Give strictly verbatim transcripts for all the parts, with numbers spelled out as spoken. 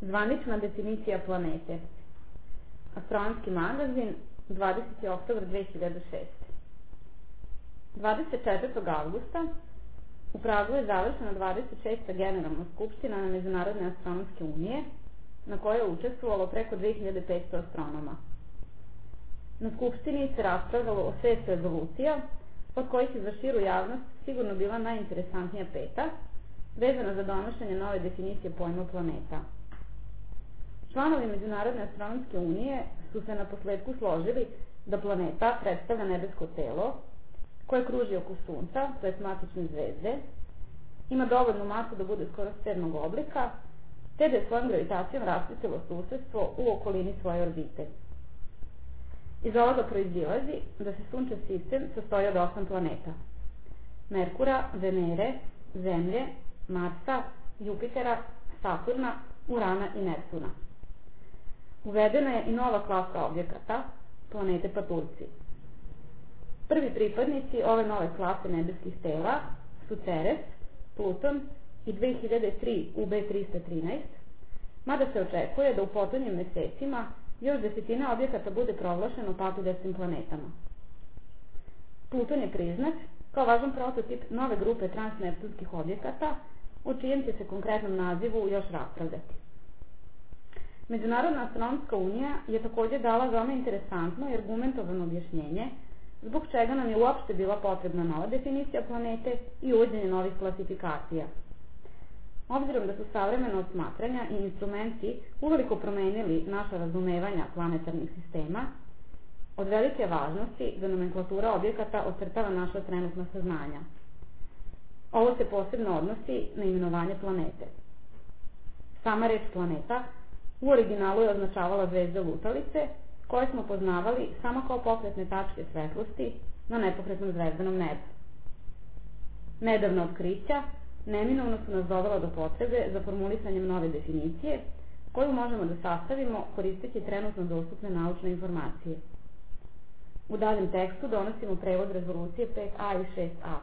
Zvanična definicija planete. Astronomski magazin, dvadeseti oktobar dve hiljade šeste. dvadeset četvrtog avgusta u Pragu je završena dvadeset šesta generalna skupština Međunarodne astronomske unije, na kojoj je učestvovalo preko dve hiljade petsto astronoma. Na skupštini se raspravljalo o šest rezolucija, od kojih je za širu javnost sigurno bila najinteresantnija peta, vezana za donošenje nove definicije pojma planeta. Članovi Međunarodne astronomske unije su se na posledku složili da planeta predstavlja nebesko telo koje kruži oko Sunca, to je matične zvezde, ima dovoljnu masu da bude skoro sfernog oblika, te da je svojom gravitacijom raspustilo susedstvo u okolini svoje orbite. Iz ovoga proizilazi da se sunčev sistem sastoji od osam planeta: Merkura, Venere, Zemlje, Marsa, Jupitera, Saturna, Urana i Neptuna. Uvedena je i nova klasa objekata, planete Patuljci. Prvi pripadnici ove nove klase nebeskih tela su Ceres, Pluton i dve hiljade tri U B trista trinaest, mada se očekuje da u potonjim mesecima još desetina objekata bude proglašeno patuljastim planetama. Pluton je priznat kao važan prototip nove grupe transneptunskih objekata, o čijem će se konkretnom nazivu još raspravljati. Međunarodna astronomska unija je također dala veoma interesantno i argumentovano objašnjenje zbog čega nam je uopšte bila potrebna nova definicija planete i uvođenje novih klasifikacija. Obzirom da su savremena osmatranja i instrumenti uveliko promenili naša razumevanja planetarnih sistema, od velike važnosti da nomenklatura objekata ocrtava naša trenutna saznanja. Ovo se posebno odnosi na imenovanje planete. Sama reč planeta u originalu je označavala zvezde lutalice, koje smo poznavali samo kao pokretne tačke svetlosti na nepokretnom zvezdanom nebu. Nedavna otkrića neminovno su nas dovela do potrebe za formulisanjem nove definicije, koju možemo da sastavimo koristeći trenutno dostupne naučne informacije. U daljem tekstu donosimo prevod rezolucije pet A i šest A.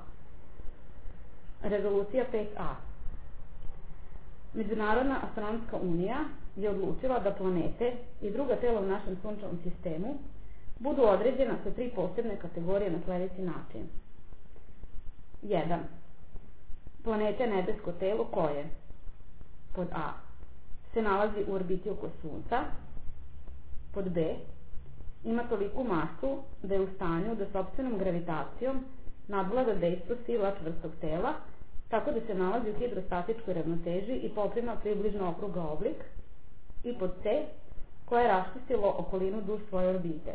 Rezolucija pet A. Međunarodna astronomska unija je odlučila da planete i druga tela u našem sunčevom sistemu budu određena sa tri posebne kategorije na sledeći način. jedan. Planete je nebesko telo koje: pod A. se nalazi u orbiti oko Sunca, pod B. ima toliku masu da je u stanju da sopstvenom gravitacijom nadvlada dejstvo sila čvrstog tela, tako da se nalazi u hidrostatičkoj ravnoteži i poprima približno okrugao oblik, i pod C, koje je raščistilo okolinu duž svoje orbite.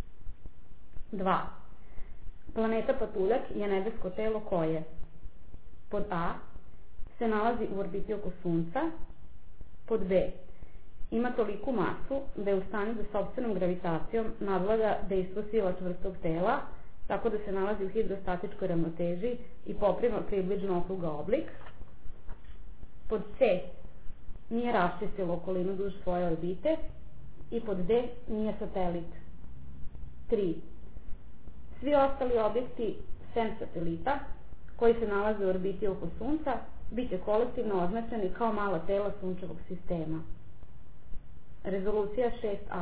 dva. Planeta Patuljak je nebesko telo koje: pod A. se nalazi u orbiti oko Sunca, pod B. ima toliku masu da je u stanju da sopstvenom gravitacijom nadvlada dejstvo sila čvrstog tela, tako da se nalazi u hidrostatičkoj ravnoteži i poprima približno okrugao oblik. Pod C. nije raščistilo okolinu duž svoje orbite, i pod D. nije satelit. tri. Svi ostali objekti sem satelita koji se nalaze u orbiti oko Sunca biće kolektivno označeni kao mala tela sunčevog sistema. Rezolucija šest A.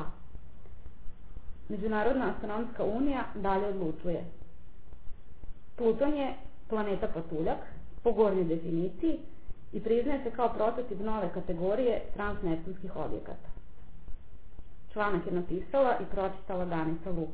Međunarodna astronomska unija dalje odlučuje: Pluton je planeta Patuljak po gornjoj definiciji i priznaje se kao prototip nove kategorije transneptunskih objekata. Članak je napisala i pročitala Danica Lukić.